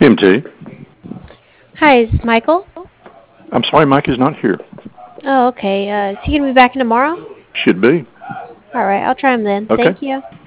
MT. Hi, is this Michael? I'm sorry, Mike is not here. Oh, okay. Is he gonna be back in tomorrow? Should be. All right, I'll try him then. Okay. Thank you.